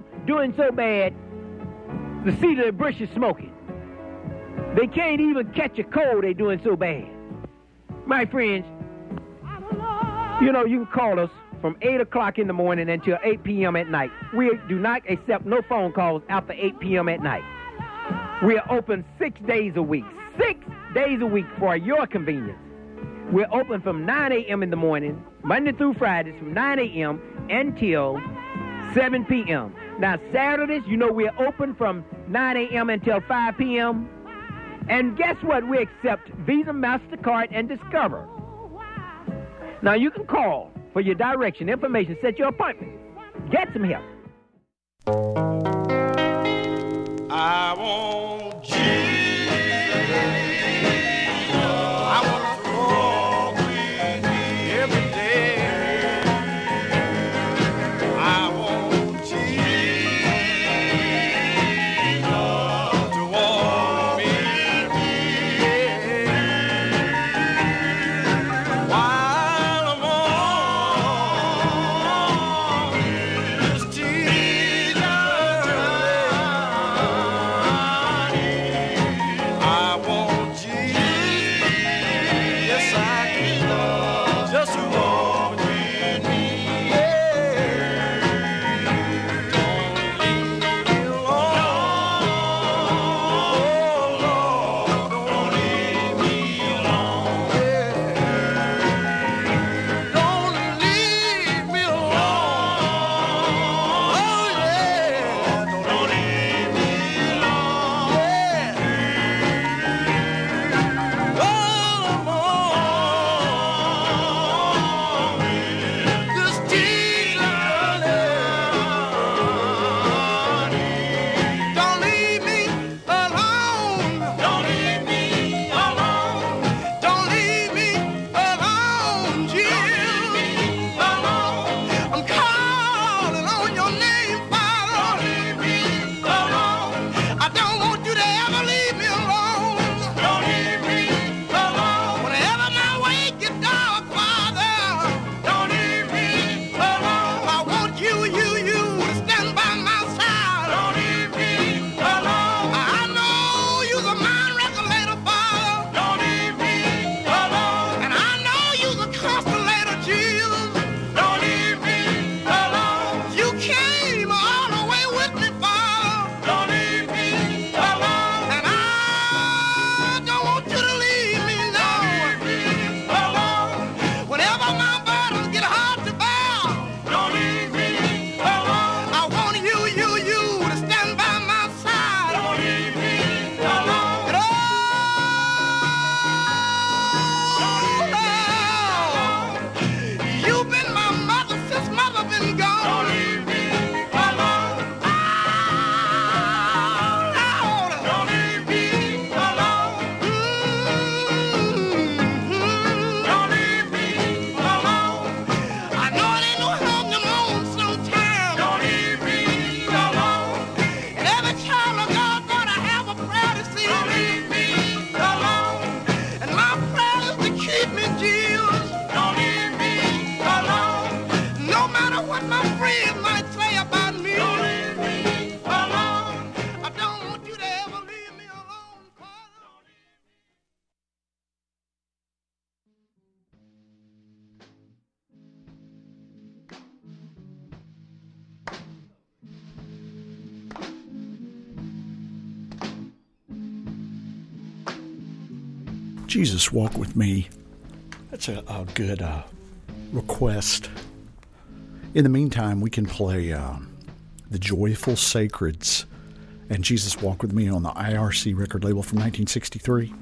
are doing so bad, the seat of the bush is smoking. They can't even catch a cold, they're doing so bad. My friends, you know, you can call us from 8 o'clock in the morning until 8 p.m. at night. We do not accept no phone calls after 8 p.m. at night. We are open 6 days a week. 6 days a week for your convenience. We're open from 9 a.m. in the morning, Monday through Fridays, from 9 a.m. until 7 p.m. Now, Saturdays, you know, we're open from 9 a.m. until 5 p.m. And guess what? We accept Visa, MasterCard, and Discover. Now, you can call for your direction, information, set your appointment. Get some help. I want Jesus. I want to walk with me every day. I want Jesus to walk with me while I'm on this Jesus journey. I want Jesus, yes I do, just to walk with me. Yeah. Don't leave me alone, oh Lord, don't leave me alone. Yeah. Don't leave me alone, oh yeah, don't leave me alone. Yeah. Oh, this Jesus journey. Don't leave me alone. Don't leave me alone. Don't leave me alone, Jesus. I'm calling on your name, Father. Don't leave me alone. I don't want you to ever leave me alone. Don't leave me alone. Whenever my way gets dark, Father, don't leave me alone. I want you to stand by my side. Don't leave me alone. I know you're the mind regulator, Father. Don't leave me alone. And I know you're the constellator, Jesus. Don't leave me alone. You came all the way with me, Father. Don't leave me alone. And I don't want you to leave me, no. Don't leave me alone. Whenever my burdens get hard to bear, don't leave me alone. I want you to stand by my side. Don't leave me alone. And you've been my mother since mother been gone. Don't leave me alone. Lord, don't leave me alone. Don't leave me alone. I know it ain't no help no more sometimes. Don't leave me alone. And every child of God gotta have a prayer to see. Don't leave me alone. And my prayer is to keep me, Jesus. Don't leave me alone. No matter what my friends might say about me. Don't leave me alone. I don't want you to ever leave me alone, Father. Jesus, walk with me. That's a good request. In the meantime, we can play the Joyful Sacreds and Jesus Walk With Me on the IRC record label from 1963.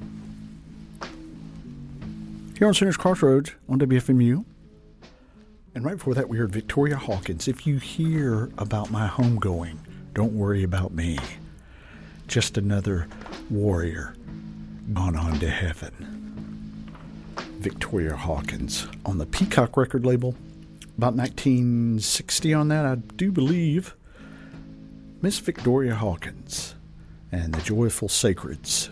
Here on Sinner's Crossroads on WFMU. And right before that, we heard Victoria Hawkins. If you hear about my homegoing, don't worry about me. Just another warrior gone on to heaven. Victoria Hawkins on the Peacock record label. About 1960 on that, I do believe. Miss Victoria Hawkins and the Joyful Sacreds.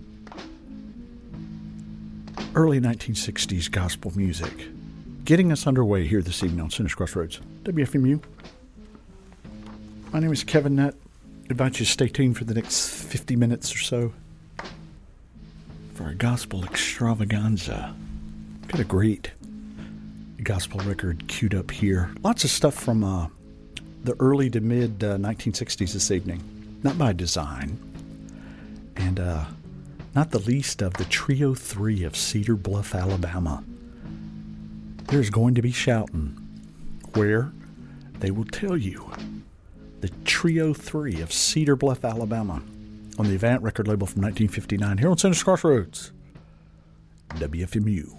Early 1960s gospel music. Getting us underway here this evening on Sinner's Crossroads. WFMU. My name is Kevin Nutt. I invite you to stay tuned for the next 50 minutes or so for a gospel extravaganza. Got a great gospel record queued up here. Lots of stuff from the early to mid 1960s this evening. Not by design. And not the least of the Trio 3 of Cedar Bluff, Alabama. There's going to be shouting, where they will tell you. The Trio 3 of Cedar Bluff, Alabama, on the Avant record label from 1959, here on Center's Crossroads, WFMU.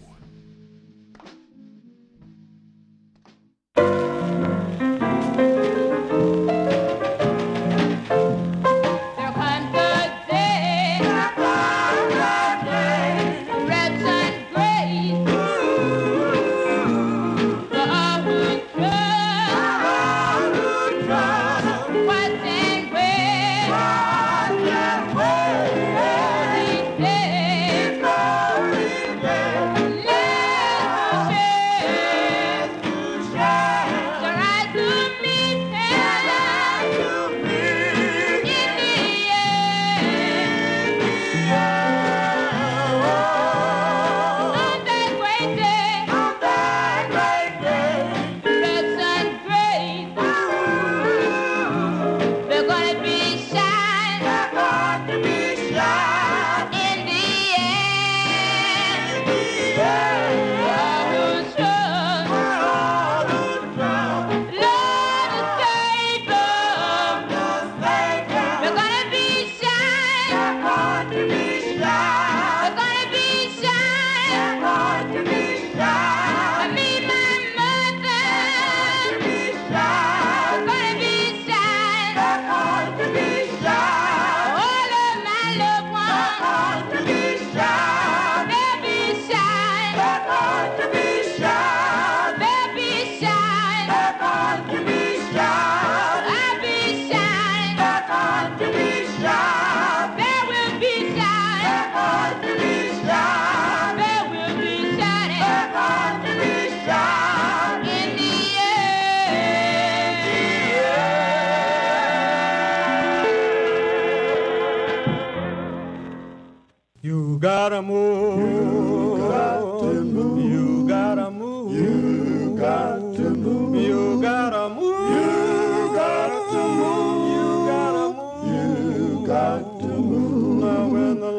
Gotta move, you gotta move, you gotta move, you gotta move, you gotta move, you gotta move, you gotta move, you gotta move. Now when the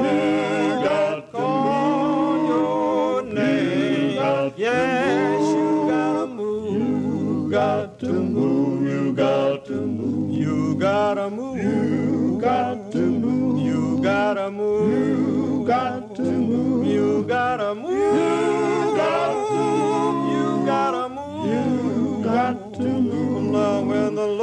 Lord call your name, yes, you gotta move, you got to move, you got to move, you gotta move, you got to move, you gotta move. Got to move, you gotta move, you got to move, you gotta move, you got to move. Now when the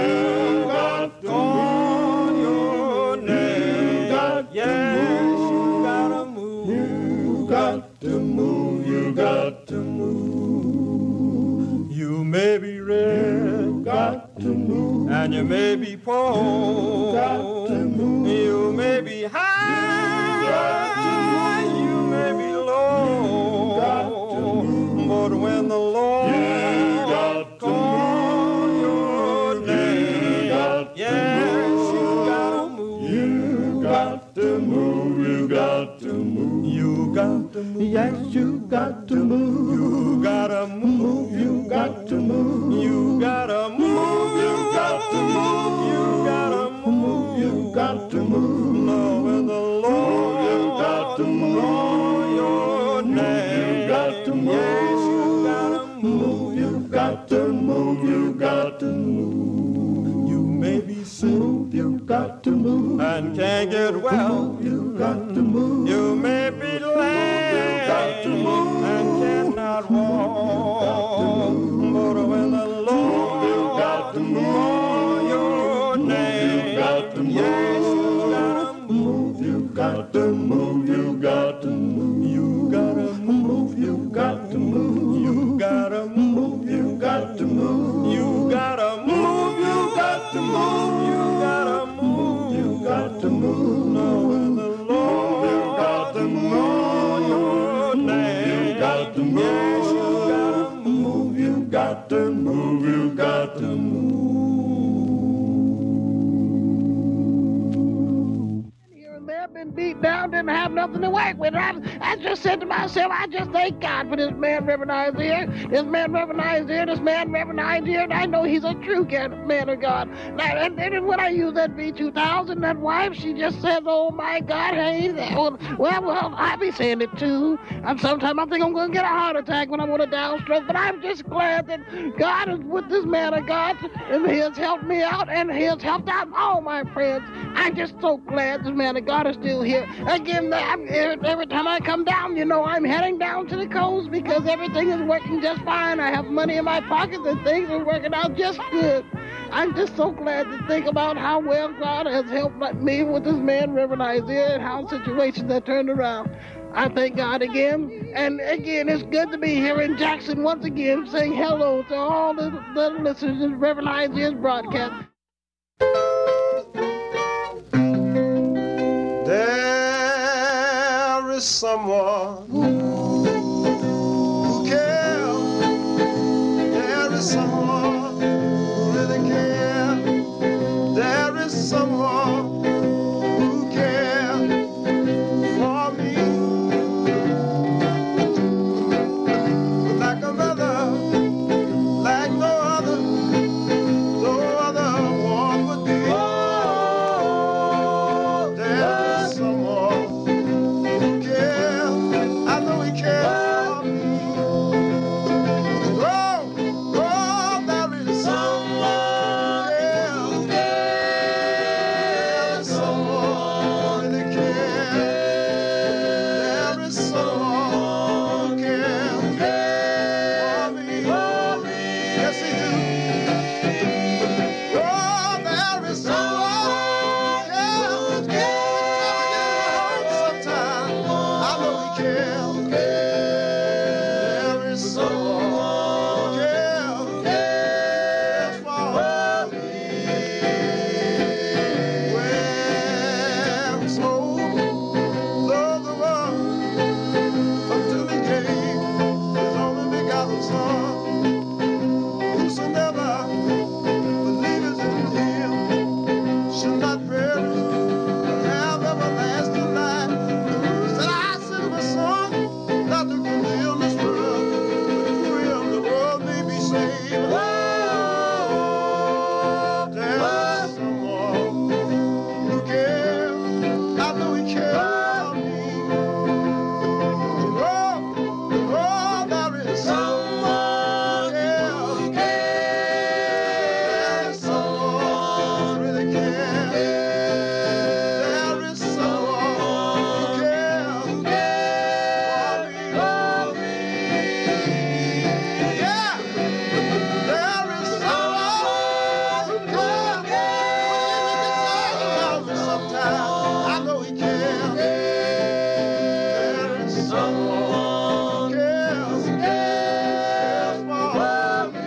Lord call your name, yes, you gotta move, you got to move, you got to move. You may be rich, got to move, and you may be poor, got to move. You may be high. You may be low, but when the Lord calls your name, yes, you gotta move. You got to move. You got to move. You got to move. Yes, you got to move. You gotta move. You got to move. You gotta move. You got to move. You gotta move. You got to move. Now when the Lord got to move your name. You got to move. Yes, you gotta move. You got to move. You got to move. You may be sick. You got to move. And can't get well. You got to move. You may be lame. You got to move. And cannot walk. But when the Lord got to move your name, you got to move. Yes, you gotta move. You got to move. You got to move. You gotta move. You got to move. You gotta move. You got to move. You gotta move. You got to move. You gotta move. You got to move. Now when the Lord got to move your name, you got to move. Yes, you gotta move. You got to move. You got to move. didn't have nothing to work with. I just said to myself, I just thank God for this man, Reverend Isaiah. This man, Reverend Isaiah, this man, Reverend Isaiah, and I know he's a true man of God. Now, and when I use that V2000, that wife, she just says, oh my God, hey, well, I be saying it too. And sometimes I think I'm going to get a heart attack when I'm on a downstroke, but I'm just glad that God is with this man of God, and he has helped me out, and he has helped out all my friends. I'm just so glad this man of God is still here. Again, every time I come down, you know, I'm heading down to the coast because everything is working just fine. I have money in my pockets and things are working out just good. I'm just so glad to think about how well God has helped me with this man, Reverend Isaiah, and how situations have turned around. I thank God again. And again, it's good to be here in Jackson once again, saying hello to all the listeners of Reverend Isaiah's broadcast. There is someone who cares. There is someone who really cares. There is someone who cares for me. Like a mother, like no other one would be. There's someone who cares. I know he cares for me. Oh, there is someone who cares. Someone that cares. There is someone who cares for me. Yes, he do. Oh, there is someone who cares. Sometimes I know he cares. There is someone who cares for me. Well, so love the world until he gave his only begotten Son. Whosoever believes in him shall not perish, but have everlasting life. Said, I sent my Son not to condemn this world, but through him the world may be saved. Oh, there's someone who cares. I know he cares for me. Oh, there is someone who cares. Someone really cares. There is someone who cares for me. Yeah, there is someone who cares. About me sometimes. I know he cares. There is someone who cares for me.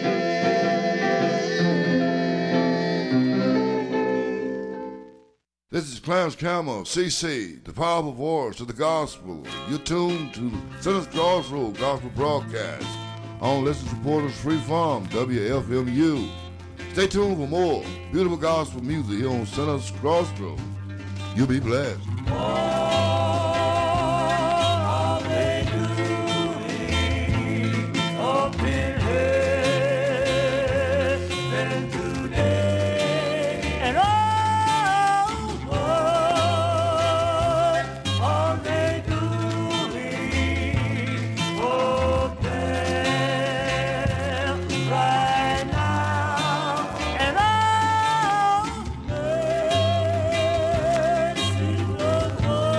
This is Clarence Campbell, CC, the powerful voice of the gospel. You're tuned to Sinner's Crossroad Gospel Broadcast on Listen Supporters Free Farm, WFMU. Stay tuned for more beautiful gospel music here on Sinner's Crossroad. You'll be blessed. Right now, and all mercy was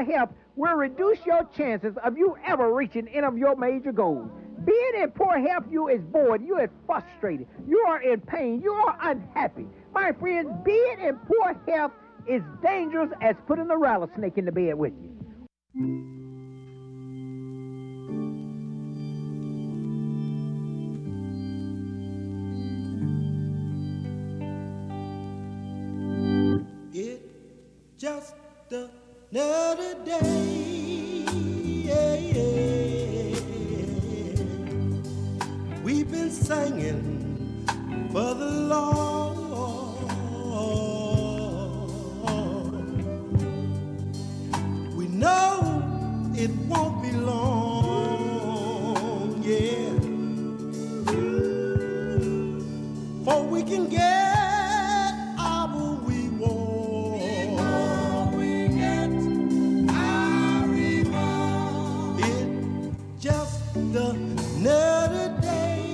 poor health will reduce your chances of you ever reaching any of your major goals. Being in poor health, you is bored, you is frustrated, you are in pain, you are unhappy. My friends, being in poor health is dangerous as putting a rattlesnake in the bed with you. It just another day. Yeah, yeah. We've been singing for the Lord. We know it won't be long, yeah, for we can get another day,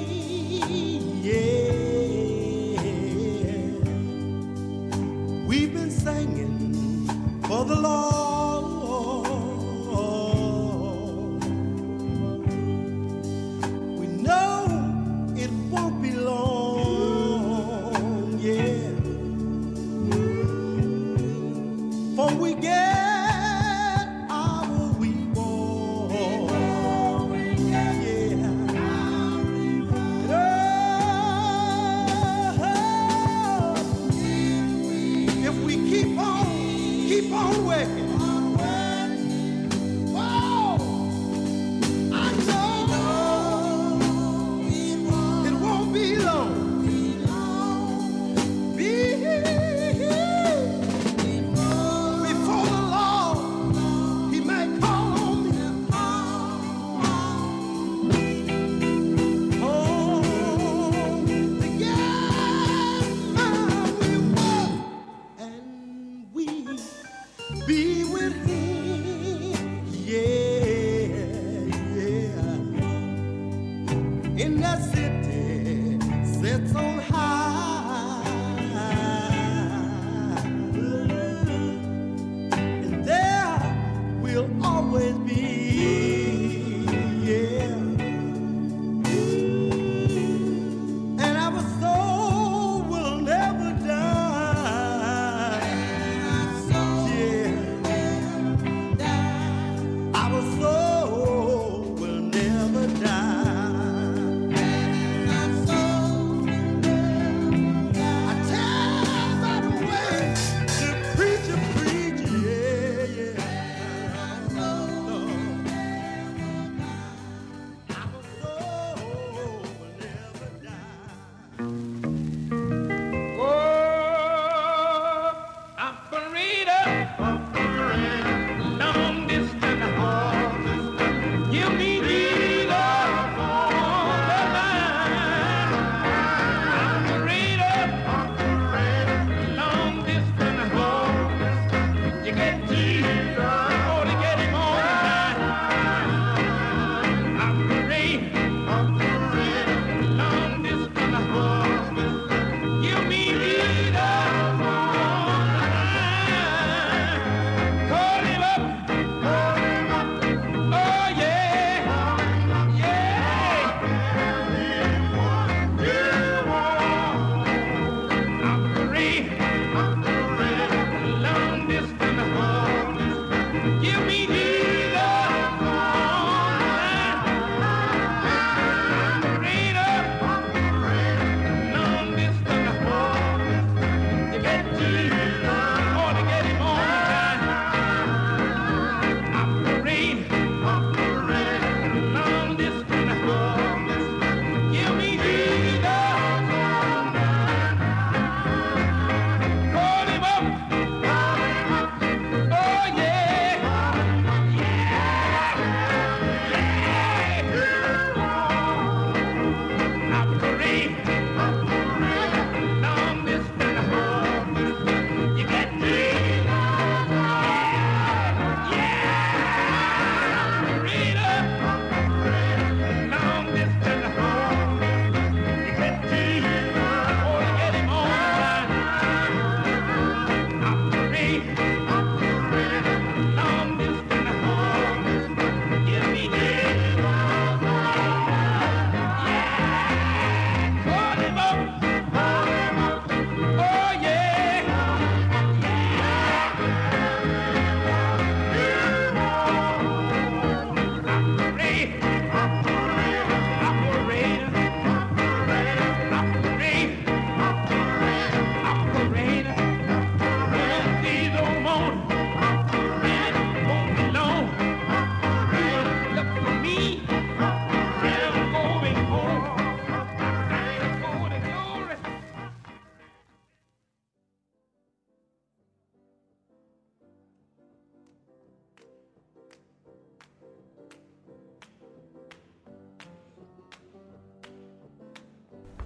yeah. We've been singing for the Lord. We know it won't be long, yeah, for we get on working. Whoa! I know it won't be long. Before the Lord, He may call on me. Oh, together we walk and we be with Him, yeah, yeah. In that city sits on high, and there will always be, yeah. And our soul will never die. Our soul will never die.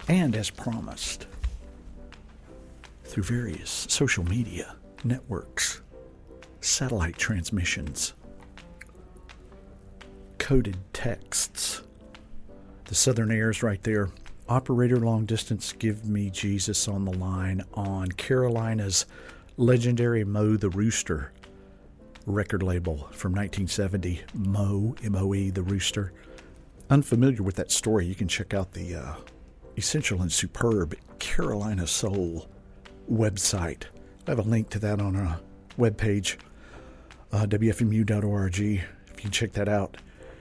And as promised, through various social media networks, satellite transmissions, coded texts, the Southern Airs right there. Operator long distance, give me Jesus on the line on Carolina's legendary Mo the Rooster record label from 1970. Mo, M-O-E, the Rooster. Unfamiliar with that story, you can check out the essential and superb Carolina Soul website. I have a link to that on our webpage, WFMU.org. If you can check that out.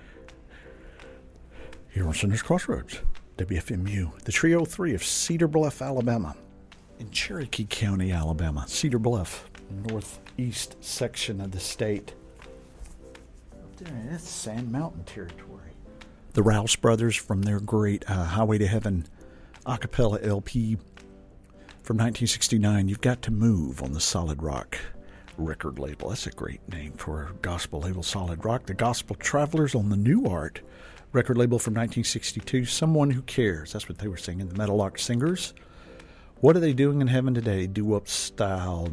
Here on Center's Crossroads, WFMU, the Trio 3 of Cedar Bluff, Alabama, in Cherokee County, Alabama. Cedar Bluff, northeast section of the state. Up there, that's Sand Mountain territory. The Rouse Brothers from their great Highway to Heaven a cappella LP from 1969, You've Got to Move, on the Solid Rock record label. That's a great name for a gospel label, Solid Rock. The Gospel Travelers on the New Art record label from 1962, Someone Who Cares. That's what they were singing, the Meadowlark Singers. What Are They Doing in Heaven Today? Doo-wop style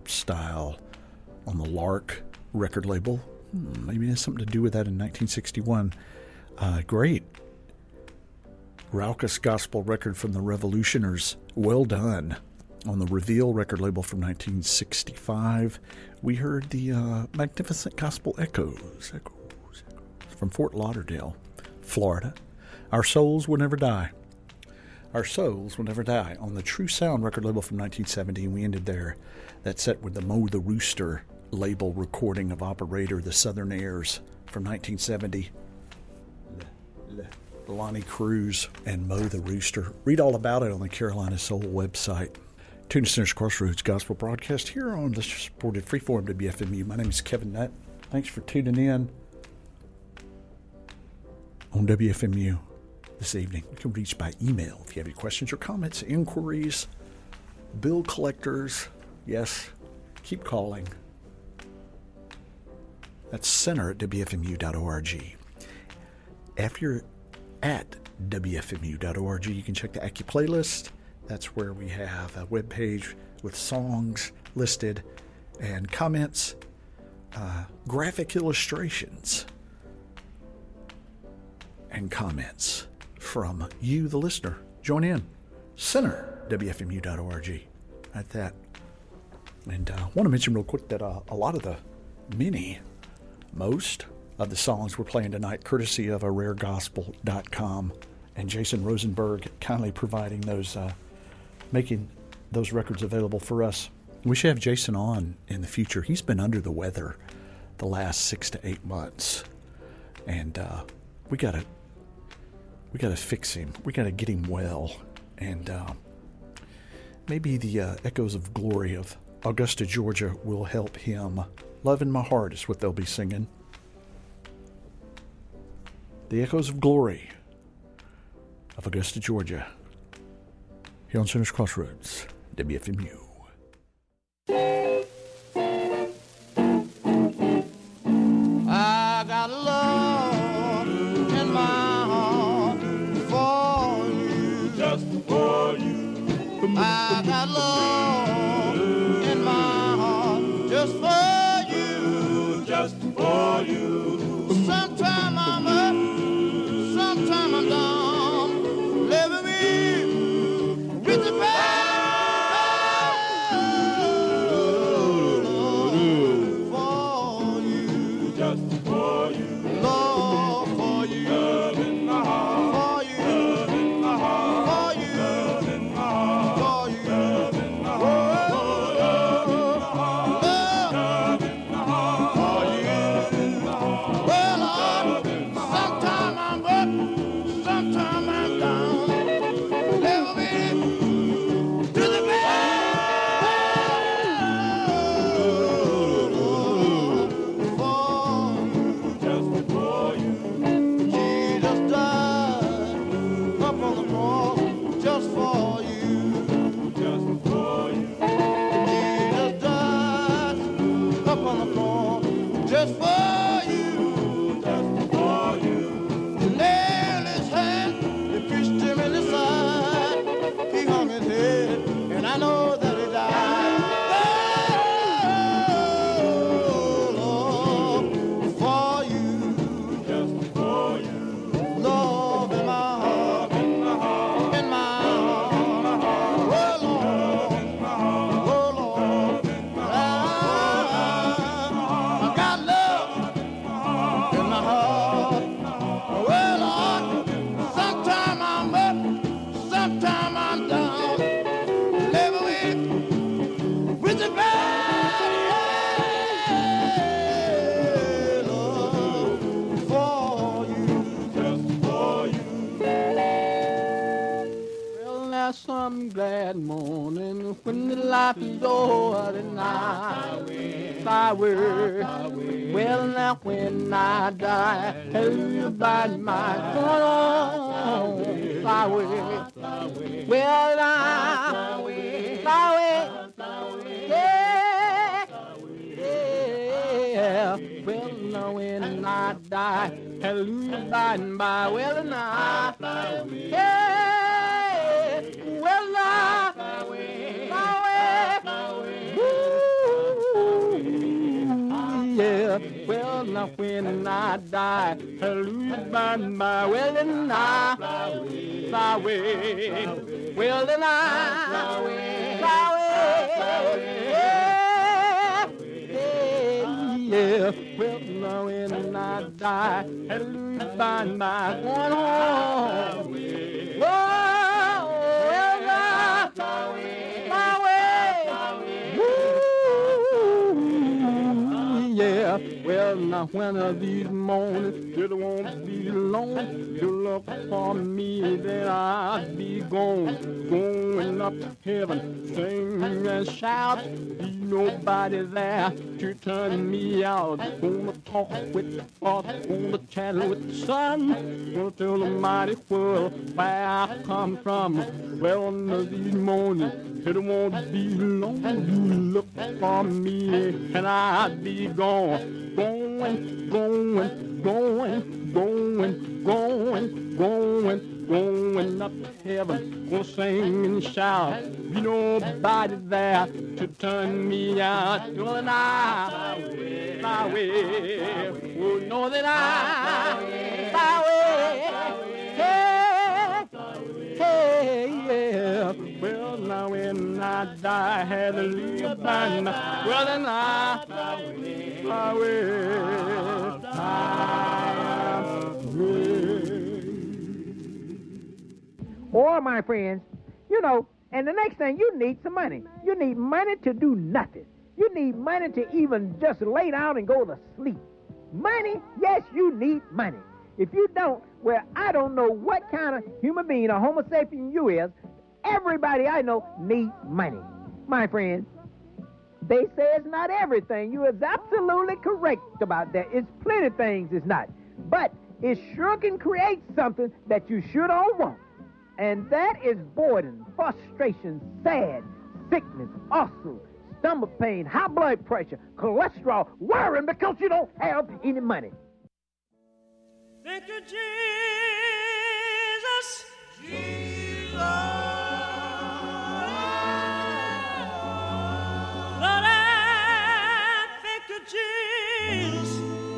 on the Lark record label. Maybe it has something to do with that in 1961. Great. Raucous gospel record from the Revolutioners, Well Done, on the Reveal record label from 1965. We heard the Magnificent Gospel Echoes from Fort Lauderdale, Florida. Our Souls Will Never Die. Our Souls Will Never Die on the True Sound record label from 1970. And we ended there that set with the Mo the Rooster label recording of Operator, the Southern Airs from 1970. Lonnie Cruz and Mo the Rooster. Read all about it on the Carolina Soul website. Tune to Center's Crossroads Gospel Broadcast here on the supported freeform WFMU. My name is Kevin Nutt. Thanks for tuning in on WFMU this evening. You can reach by email if you have any questions or comments, inquiries, bill collectors. Yes, keep calling. That's center at WFMU.org. If you're at WFMU.org, you can check the Aki playlist. That's where we have a webpage with songs listed and comments, graphic illustrations, and comments from you, the listener. Join in. Center, WFMU.org. At that. And I want to mention real quick that a lot of the most of the songs we're playing tonight, courtesy of raregospel.com, and Jason Rosenberg kindly providing those, making those records available for us. We should have Jason on in the future. He's been under the weather the last 6 to 8 months, and we gotta fix him. We gotta get him well, and maybe the Echoes of Glory of Augusta, Georgia, will help him. Love in My Heart is what they'll be singing. The Echoes of Glory of Augusta, Georgia, here on Center's Crossroads, WFMU. I got love in my heart for you, just for you. I got love in my heart just for you, just for you. Sometime I'm up, sometime I'm down, living me with the bad. Nail his hand, he preached him in some glad morning when the life is over and I will. Well, now when I die, hallelujah, by my throne, I will. Well, I will. Yeah. Well, now when I die, hallelujah, by and by. Well, and I, yeah. Well, yeah. Well, now when I die, hallelujah, by and by. Well, and I will. Well, and I will. Yeah. Well, now when I die, hallelujah, by and by, going home. Whoa, well, my way. Woo, yeah. Well, now one of these mornings, it won't be long. You look for me, then I'll be going up to heaven, sing and shout. Be nobody there to turn me out. Gonna talk with the Father, gonna chat with the Son, gonna tell the mighty world where I come from. Well, one of these mornings, it won't be long. You look for me, and I'll be gone. Going up to heaven, gonna sing and shout. Be nobody there to turn me out. Know that I will. Oh, know that I will. Hey, yeah. Well, now when I die, hallelujah, by my, well, then I will. Or, my friends, you know, and the next thing, you need some money. You need money to do nothing. You need money to even just lay down and go to sleep. Money, yes, you need money. If you don't, well, I don't know what kind of human being or homo sapien you is. Everybody I know needs money. My friends, they say it's not everything. You is absolutely correct about that. It's plenty of things it's not. But it sure can create something that you sure don't want. And that is boredom, frustration, sad, sickness, ulcer, stomach pain, high blood pressure, cholesterol, worrying because you don't have any money. Thank you, Jesus. Jesus. Lord, I thank you, Jesus.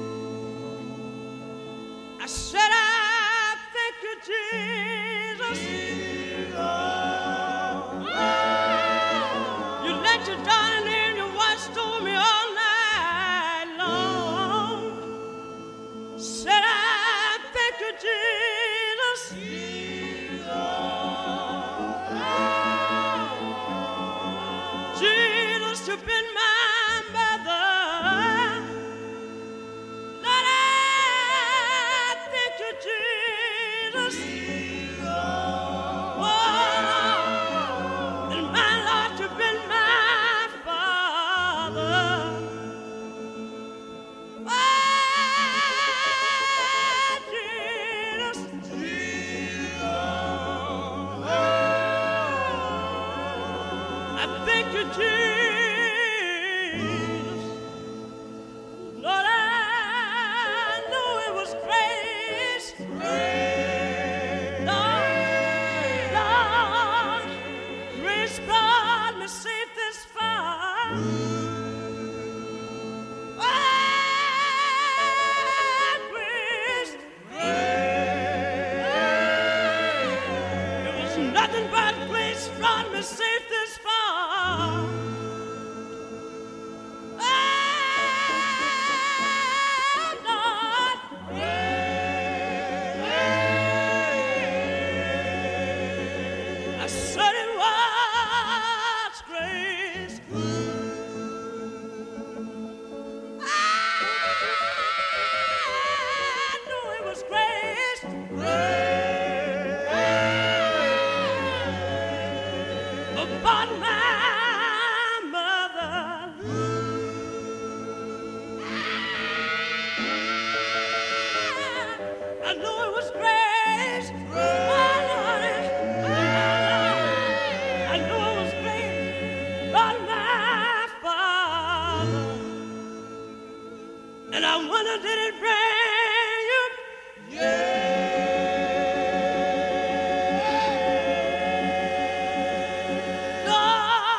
I said I thank you, Jesus. You let your darling and your wife stole me all night long. Said I thank you, Jesus. Jesus, you've been my mother. Lord, I thank you, Jesus. Oh, and my Lord, you've been my father. Oh, Jesus. I thank you, Jesus. Lord, I knew it was grace. Lord, grace brought me safe this far. Oh, grace. It was nothing but grace brought me safe this far. Oh, Lord. I said it was grace. I knew it was grace. But my mother, I know it was grace. I know it was grace. But my father, and I wonder did it bring you? Yeah.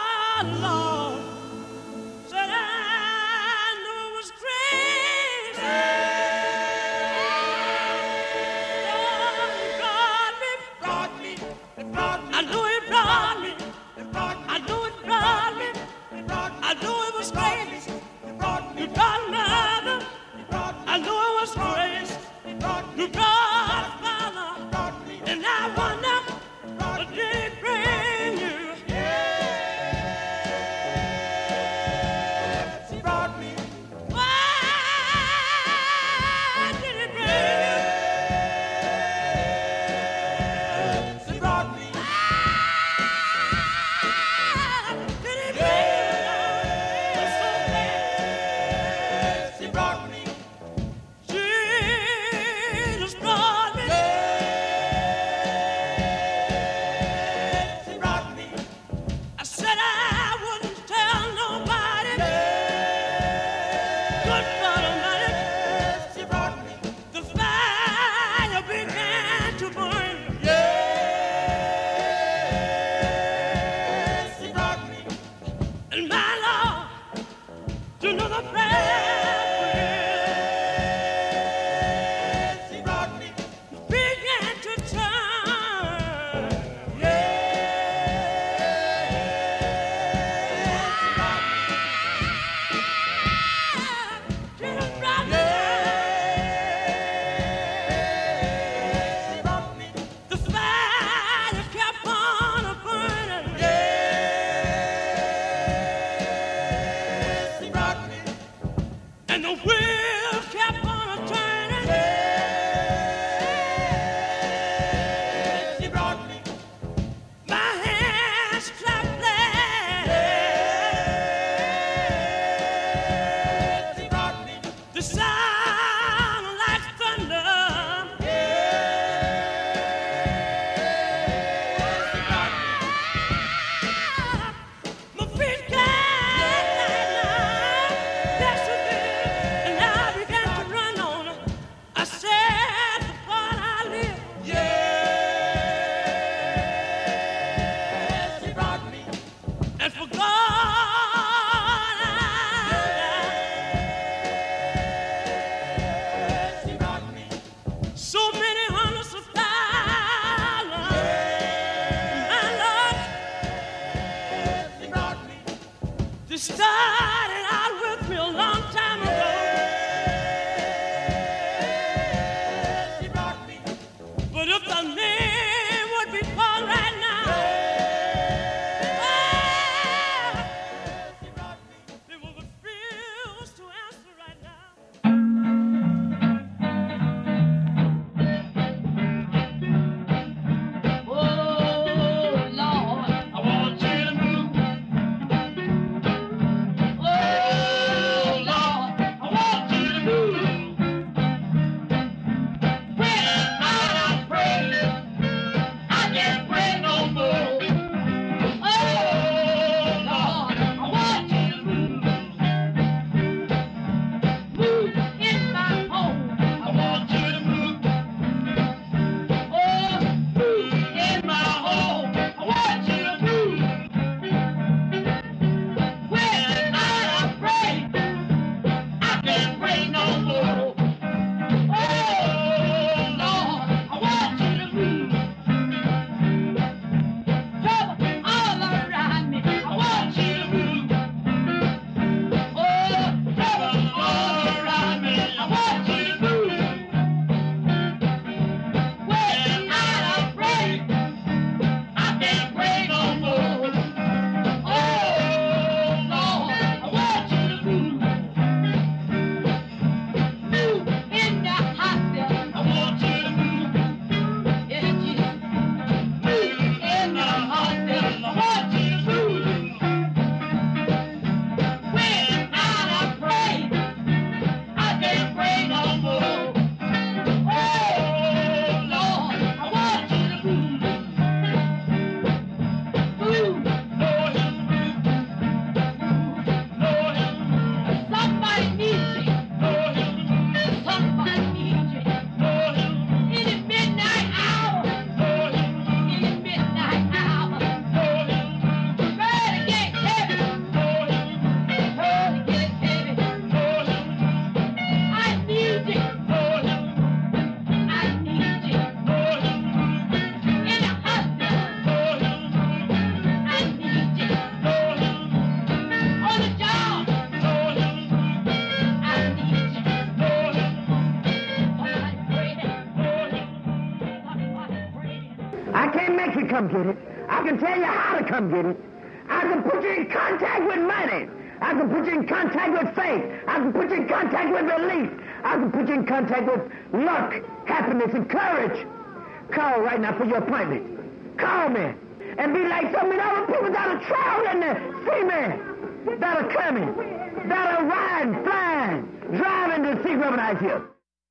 I can't make you come get it. I can tell you how to come get it. I can put you in contact with money. I can put you in contact with faith. I can put you in contact with belief. I can put you in contact with luck, happiness, and courage. Call right now for your appointment. Call me. And be like some of the other people that are traveling to see me, that are coming, that are riding, flying, driving to see Reverend Isaiah.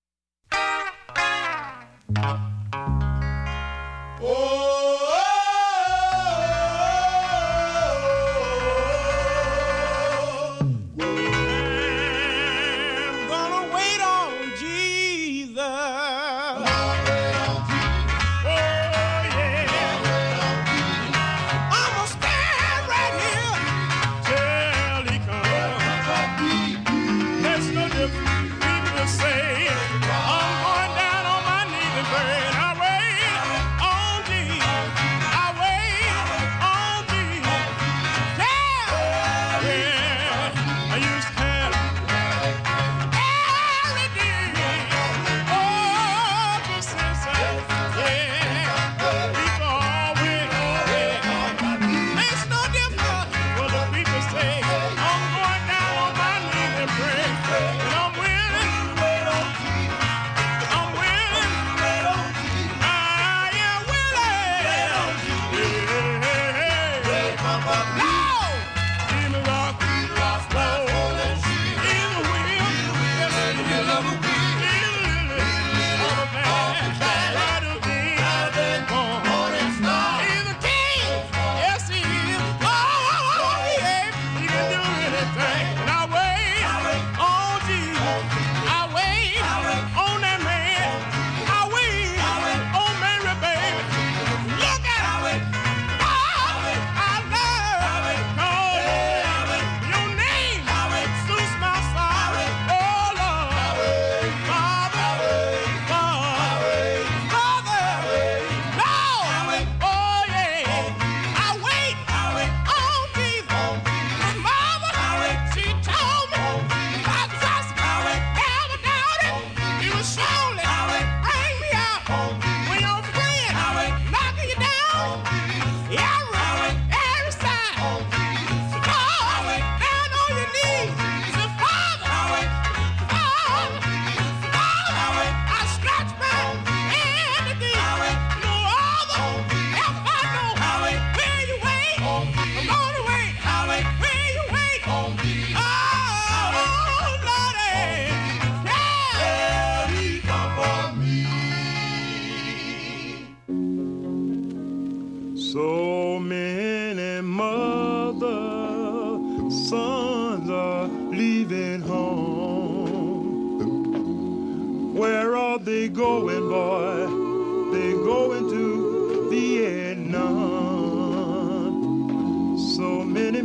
So many mother sons are leaving home. Where are they going, boy? They going to Vietnam. So many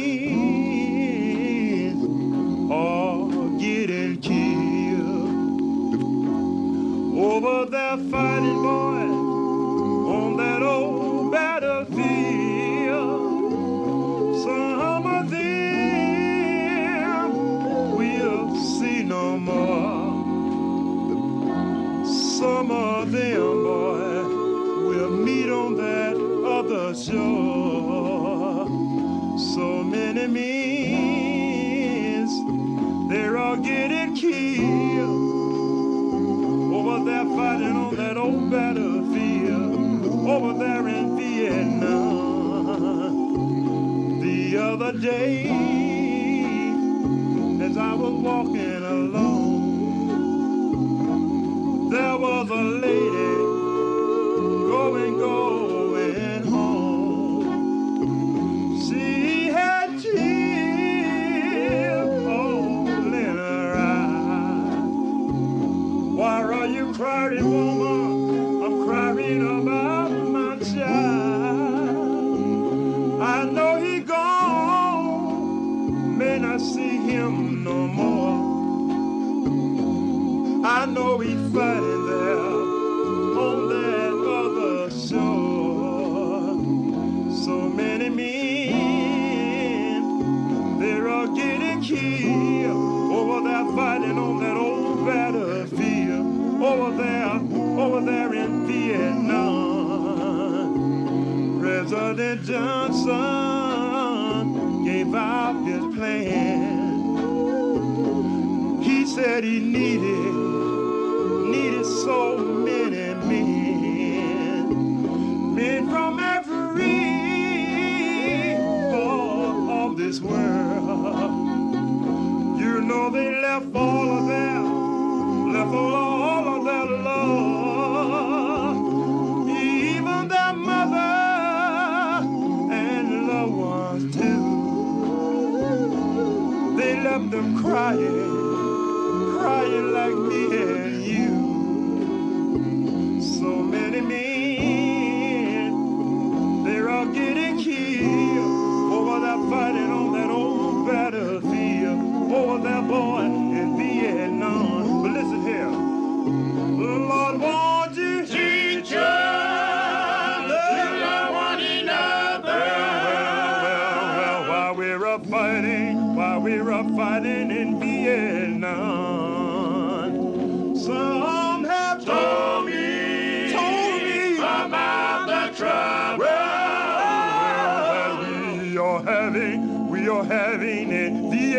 men are getting killed. Over there fighting, boy, on that old battlefield. Some of them we'll see no more. Some of them, boy, will meet on that other shore. So many men, they're all getting killed. Over there fighting on that old battlefield, over there in Vietnam. The other day, as I was walking along, there was a lady going home. She had tears all in her eyes. Why are you crying, woman? I'm crying about my child. I know he gone, may not see him no more. I know he's fighting there on that other shore. So many men, they're all getting killed over there fighting on that old battlefield. Over there in Vietnam. President Johnson gave out his plan. He said he needed so many men from every part of this world. You know they left all of their love, even their mother and loved ones too. They left them crying like me and you. So many men, they're all getting killed over that fighting on that old battlefield, over that boy in Vietnam. But listen here, Lord, won't you teach us to love one another? Well, while we're up fighting in Vietnam, some have told me about the trouble we are having in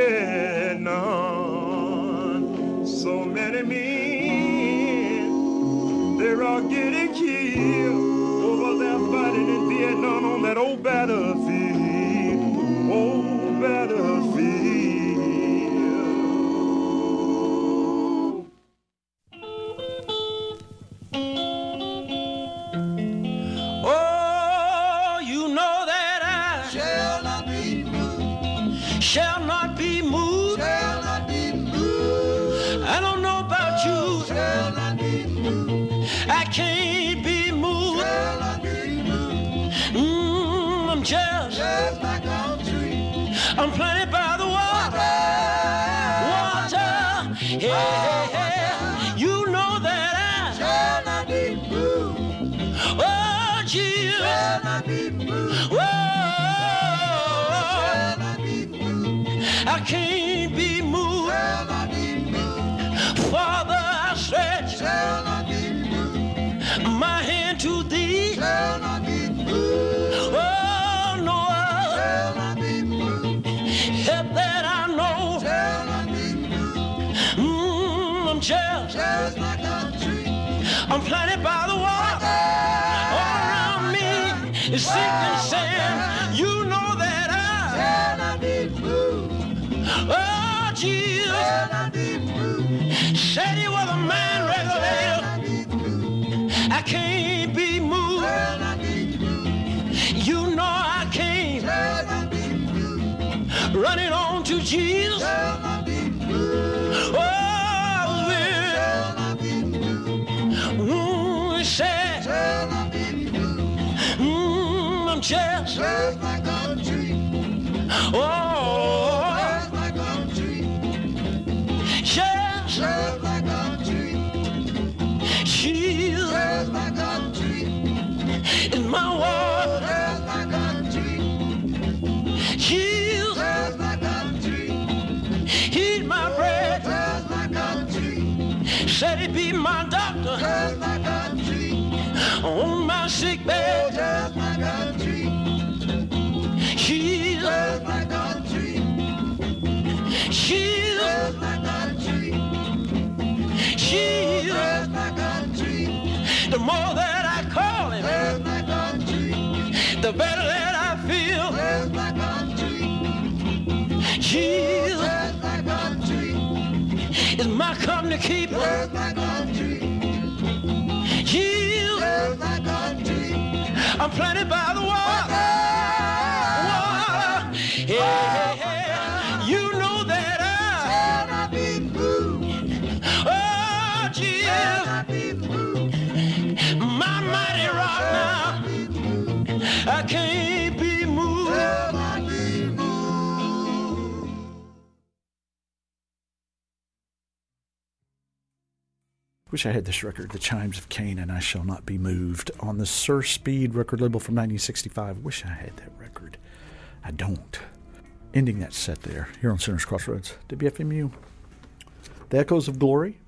Vietnam. So many men, they're all getting killed over there fighting in Vietnam on that old battlefield, old battlefield. Shall not be moved. I don't know about you. I can't be moved. I'm just like a tree. I'm planted by the water. Yeah. You know that I shall not be moved. Oh, Jesus. Shall not be moved. I can't be moved. Father, I stretch my hand to thee. Oh, no, help that I know. I'm just like a tree. I'm planted by the water. All around me is sinking sand. You know that I oh, Jesus, said he was a man regulator. I can't be moved. You know I can't. Running on to Jesus. Oh, we're sad. I'm just like a tree. Oh. Just like a tree. She's just like a tree. In my water. Just like a tree. She's just like a tree. Eat my bread. Just like a tree. Said he'd be my doctor. Just like a tree. On my sick bed. Just like a tree. She's just like a tree. She's just like a tree. She's just like a tree. The more that I call him, just like a tree. The better that I feel, just like a tree. She's just like a tree. Is my company keeper, just like a tree. She's just like a tree. I'm planted by the water. Yeah, you know that I cannot be moved. Oh, Jesus, my mighty rock now. I can't be moved. Wish I had this record, The Chimes of Cain and I Shall Not Be Moved, on the Sir Speed record label from 1965. Wish I had that record. I don't. Ending that set there, here on Center's Crossroads, WFMU. The Echoes of Glory.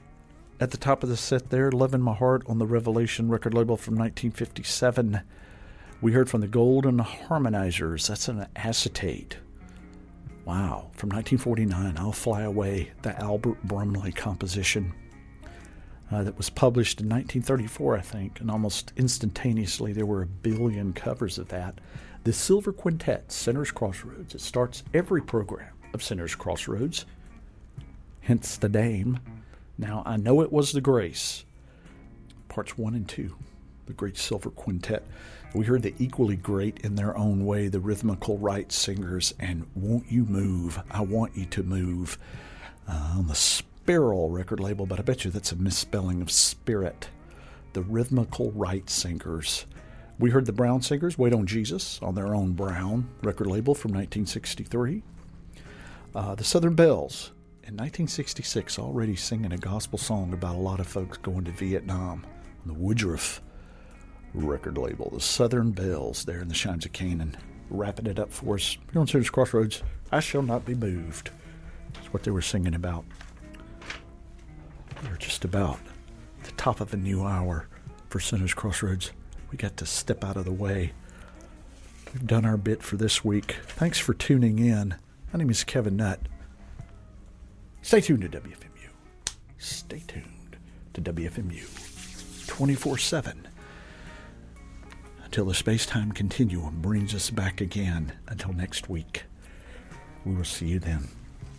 At the top of the set there, Love in My Heart on the Revelation record label from 1957. We heard from the Golden Harmonizers. That's an acetate. Wow. From 1949, I'll Fly Away, the Albert Brumley composition. That was published in 1934, I think, and almost instantaneously there were 1 billion covers of that. The Silver Quintet, Sinner's Crossroads. It starts every program of Sinner's Crossroads, hence the name. Now, I know it was the Grace, parts 1 and 2, the great Silver Quintet. We heard the equally great in their own way, the Rhythmical Right Singers, and Won't You Move, I Want You to Move, on the Sparrow record label, but I bet you that's a misspelling of spirit. The Rhythmical Right Singers. We heard the Brown Singers, Wait on Jesus, on their own Brown record label from 1963. The Southern Bells, in 1966, already singing a gospel song about a lot of folks going to Vietnam on the Woodruff record label. The Southern Bells there in the Shines of Canaan, wrapping it up for us here on Sinner's Crossroads. I Shall Not Be Moved. That's what they were singing about. We're just about at the top of a new hour for Sinner's Crossroads. We got to step out of the way. We've done our bit for this week. Thanks for tuning in. My name is Kevin Nutt. Stay tuned to WFMU. Stay tuned to WFMU 24/7 until the space-time continuum brings us back again. Until next week, we will see you then.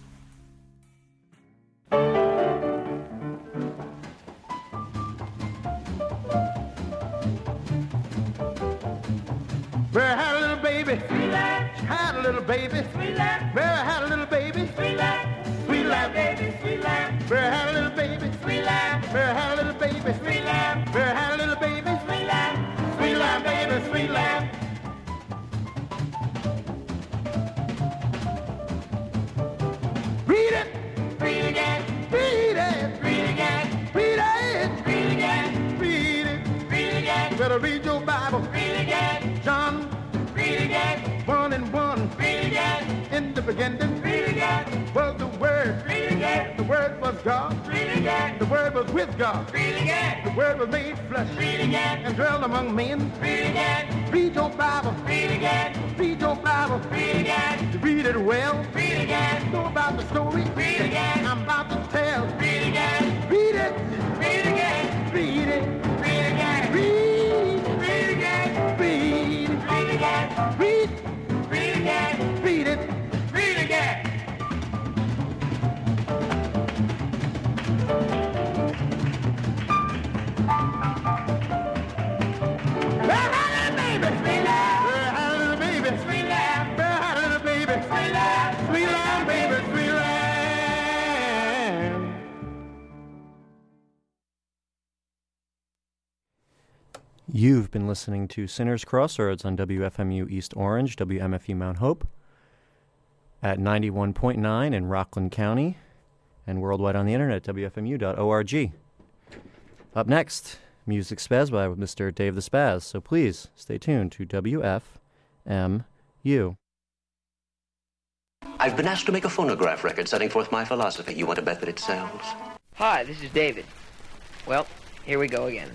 Mary had a little baby, she had a little baby, Mary had a little baby, sweet lamb, baby, sweet lamb. Mary had a little baby, sweet lamb. Mary had a little baby, sweet lamb. Mary had a little baby, sweet lamb, baby, sweet lamb. Read it, read again, read it, read again, read it, read again, read it, read again. Better read your Bible, read again. John, read again. 1 and 1, read again. In the beginning, read again. Was the Word, read again. The Word was God, read again. The Word was with God, read again. The Word was made flesh, read again. And dwelt among men, read again. Read your Bible, read again. Read your Bible, read again. To read it well, read again. Know about the story, read again. I'm about to tell, read again. Read it, read again. Read it, read again. Read, read again. Read, read again. Read, read again. Read it, read again. You've been listening to Sinner's Crossroads on WFMU East Orange, WMFU Mount Hope, at 91.9 in Rockland County, and worldwide on the internet, WFMU.org. Up next, Music Spaz by with Mr. Dave the Spaz, so please stay tuned to WFMU. I've been asked to make a phonograph record setting forth my philosophy. You want to bet that it sells? Hi, this is David. Well, here we go again.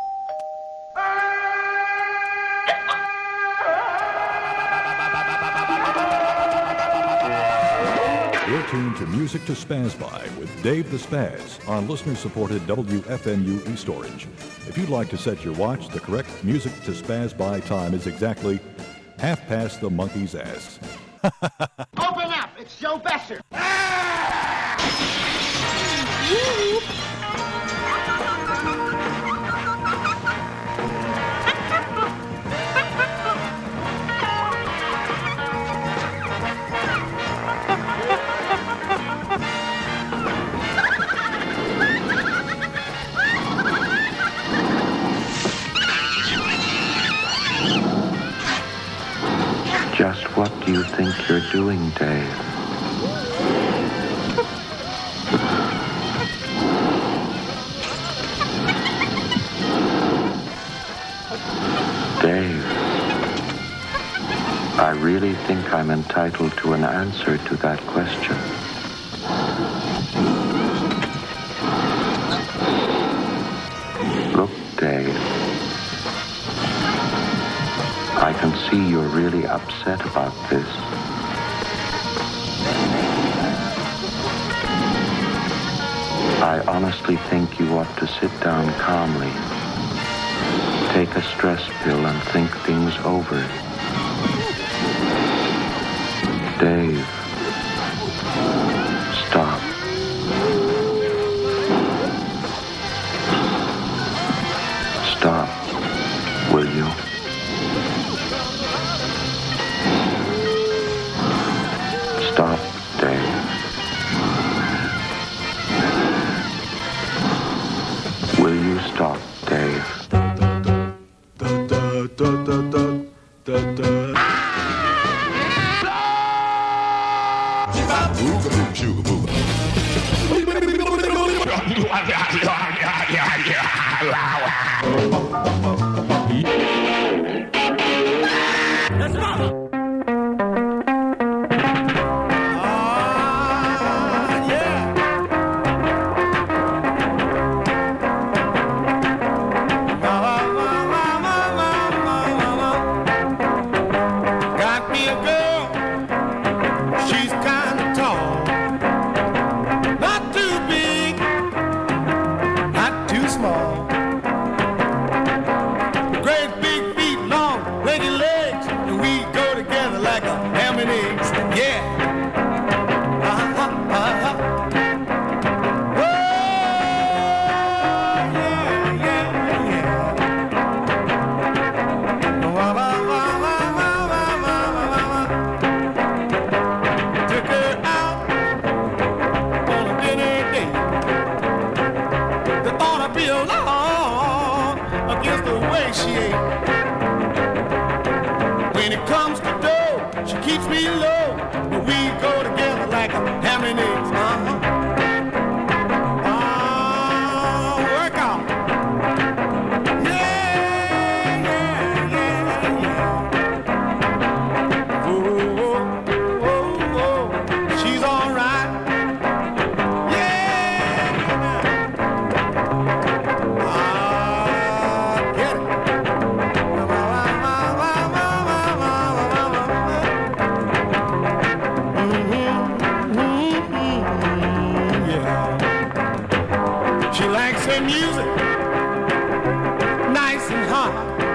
You're tuned to Music to Spaz By with Dave the Spaz on listener-supported WFMU East Orange. If you'd like to set your watch, the correct Music to Spaz By time is exactly 1/2 the monkey's ass. Open up! It's Joe Besser! Just what do you think you're doing, Dave? Dave, I really think I'm entitled to an answer to that question. Look, Dave, can see you're really upset about this. I honestly think you ought to sit down calmly, take a stress pill and think things over. Dave, stop. Stop, will you? Stop, Dave. Will you stop, Dave? Got me a girl, she's kind of tall, not too big, not too small. Great big feet, long, leggy legs, and we go together like a ham and eggs. Yeah. Oh, yeah, yeah, yeah. Wah, wah, wah, wah, wah, wah, wah, wah, wah. Took her out on a dinner date. There ought to be a law against the way she ate. When it comes to dough, she keeps me low, but we go together like a ham and eggs. Work out. Yeah, yeah, yeah, yeah. Oh, oh, oh, she's all right. Yeah. Get it. Yeah. She likes her music nice and hot.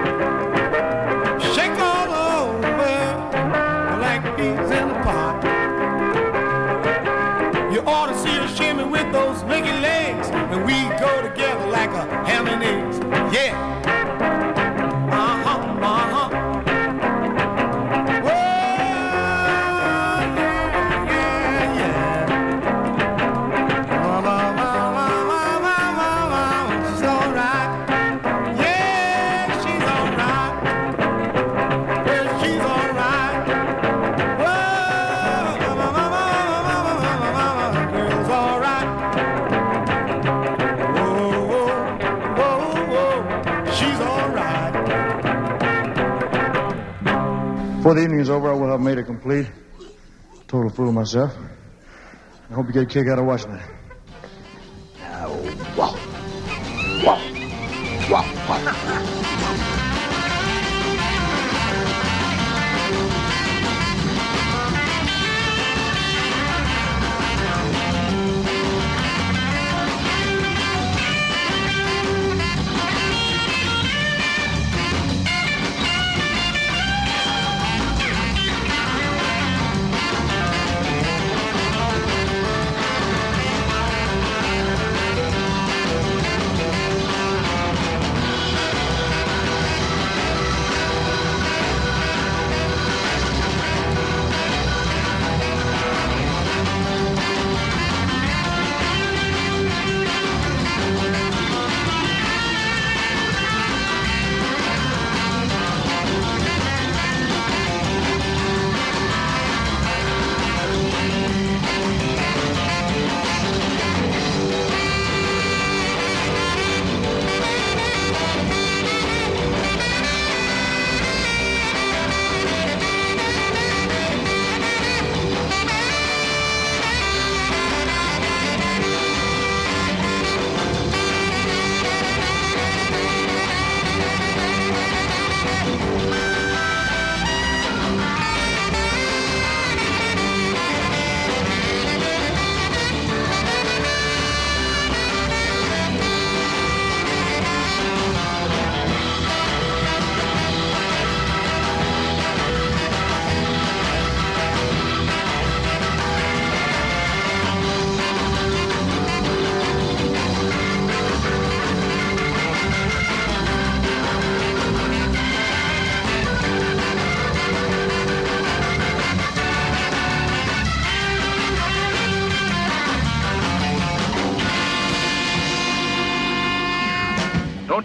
Shake all over like peas in a pot. You ought to see her shimmy with those leggy legs, and we go together like a ham and eggs. Yeah. Before the evening is over, I will have made a complete, total fool of myself. I hope you get a kick out of watching it. Wow. Wow. Wow. Wow.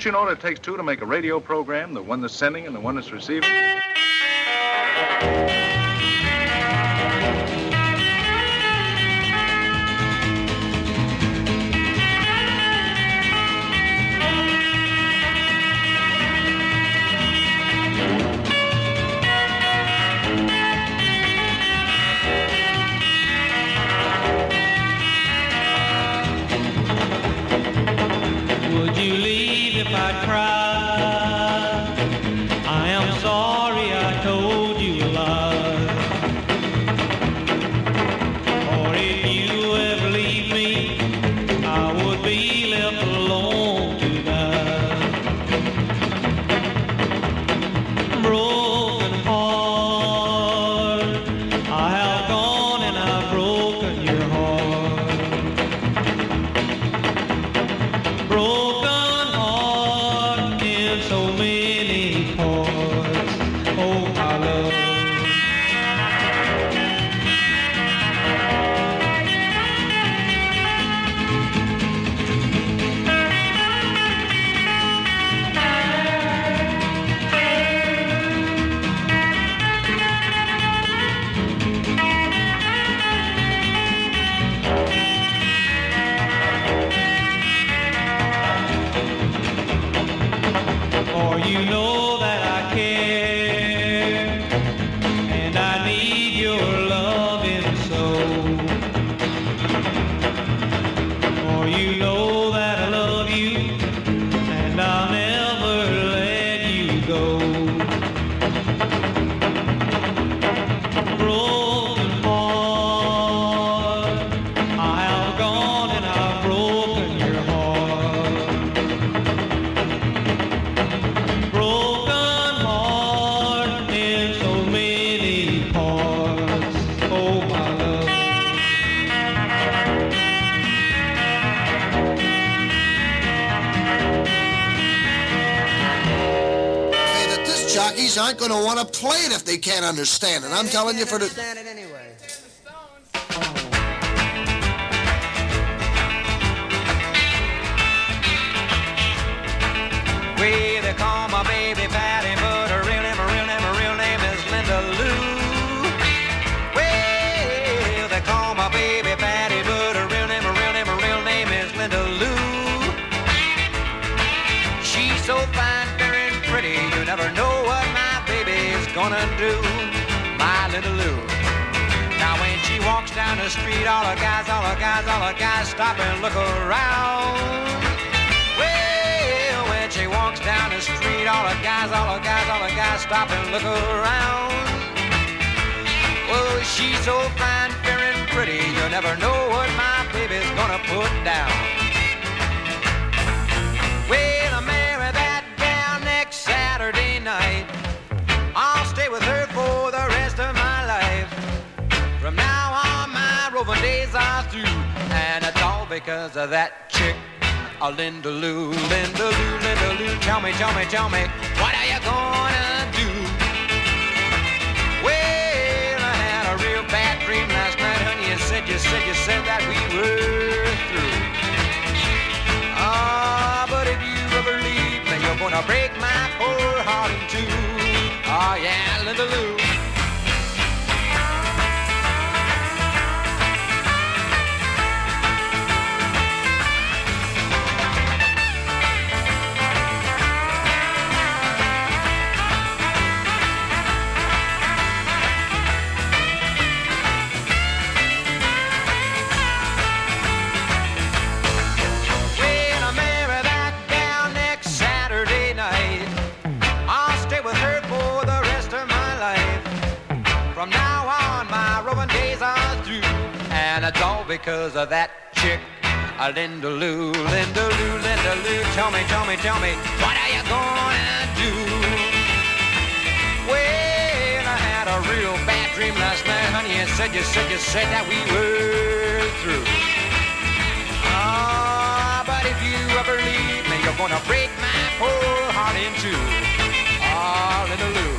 you know what it takes two to make a radio program, the one that's sending and the one that's receiving? Would you leave if I cried? I am sorry I told you a lie. Or if you ever leave me, I would be left alone to die. Broken heart, I have gone and I've broken your heart. Broken heart in so many parts. Oh, my love. For you know that I care, and I need your loving so. For you know that I love you, and I'll never let you go. Broken heart, I have gone and I've broken your heart. Broken heart in so many parts. Oh, my love. Say that disc jockeys aren't going to want to play it if they can't understand it. I'm telling you for the... Understand it anyway. Way they call my baby Patty, but her real name is Linda Lou. Well, they call my baby Patty, but her real name is Linda Lou. She's so fine, fair and pretty, you never know what my baby's gonna do. My Linda Lou. Now when she walks down the street, all the guys stop and look around. Well, when she walks down the street, all the guys stop and look around. Oh, she's so fine, fair and pretty, you never know what my baby's gonna put down. Well, I marry that gal next Saturday night. I'll stay with her for the rest of my life. From now on, my roving days are through, and it's all because of that chick, Linda Lou. Linda Lou, tell me, what are you gonna do? Well, I had a real bad dream last night, honey. You said that we were through. Ah, but if you ever leave me, you're gonna break my poor heart in two. Oh yeah, Linda Lou. It's all because of that chick, Linda Lou. Tell me, what are you gonna do? Well, I had a real bad dream last night, honey. You said that we were through. Ah, but if you ever leave me, you're gonna break my poor heart in two. Ah, Linda Lou.